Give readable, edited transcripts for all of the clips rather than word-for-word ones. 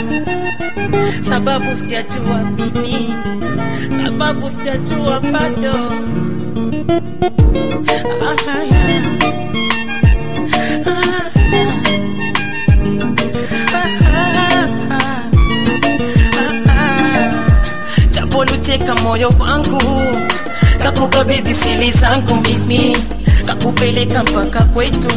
sababu sijajua mimi, sababu sijajua bado. Japoluteka moyo wangu, kakukabidhi siri zangu mimi, kakupeleka mpaka kwetu,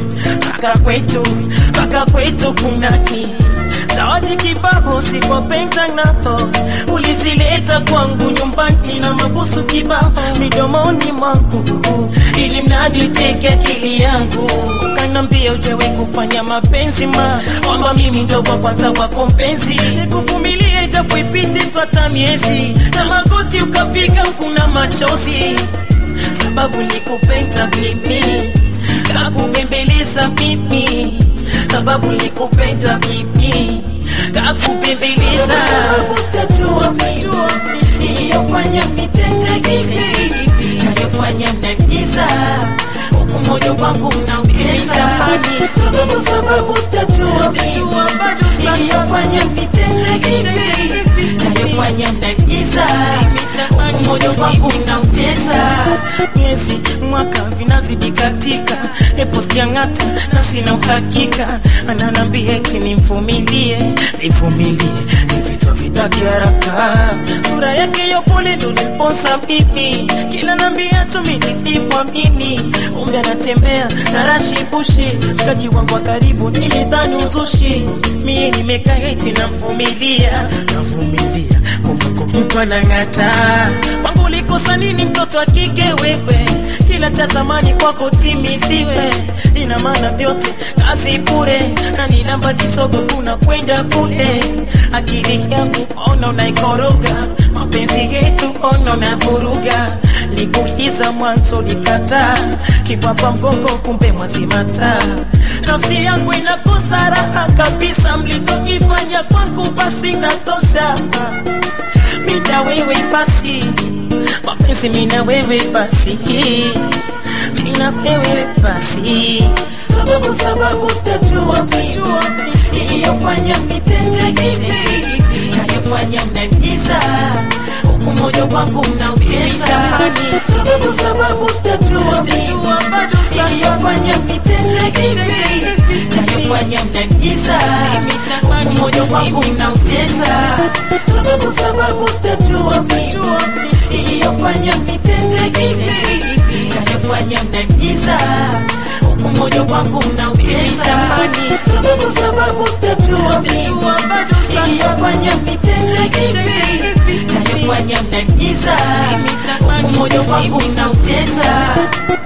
mpaka kwetu kunani. Zawadi kibao sikopenda nao, ulizileta kwangu nyumbani na mabusu kibao midomoni mwangu, ili mnadi teke akili yangu. Kanambia ujewe kufanya mapenzi kwamba mimi ndo wa kwanza wako mpenzi, nikuvumilie japo ipite twata miezi, na magoti ukapiga kuna machozi, sababu nikupenda mimi, kakubembeleza mimi, sababu nikupenda mimi, kakubembeleza. Sababu sijajua mimi, iliyofanya mitete hivi, nayofanya mnaniza, huku moyo wangu unautesa. Sababu sijajua mimi, iliyofanya mitete hivi, nayofanya mnaniza, huku moyo wangu unautesa. Miezi mwaka vinazidi katika, epo siangata na sina uhakika. Ananambia eti nimvumilie, vitu vitaki haraka. Sura yake yo pole ndo niponsa mimi, kila nambia tuminilipwa mimi, kumbe anatembea na rashi bushi. Mshikaji wangu wa karibu nilidhani uzushi, mie nimeka eti namvumilia, kumbe mtu anangata. Wangu ulikosa nini mtoto wa kike wewe, kila cha zamani kwako timiziwe, ina maana vyote kazi bure, na nilamba kisogo kuna kwenda kule. Akili yangu ona unaikoroga, mapenzi yetu ona unavuruga, likuiza mwanzo likata, kipapa mgongo kumbe mwazimata. Nafsi yangu inakosa raha kabisa, mlichokifanya kwangu basi natosha. Mina wewe basi, mapenzi mina wewe basi, mina wewe basi. Sababu sijajua mimi, iliyofanya mitende hivi, nayofanya mnaniza, huku moyo wangu unautesa. Sababu sijajua mimi, iliyofanya mitende hivi, nayofanya mnaniza, huku moyo wangu unautesa. Sababu sijajua mimi, iliyofanya mitende hivi, nayofanya mnaniza, huku moyo wangu unautesa. Sababu sijajua mimi, iliyofanya mitende hivi, nayofanya mnaniza, huku moyo wangu unautesa.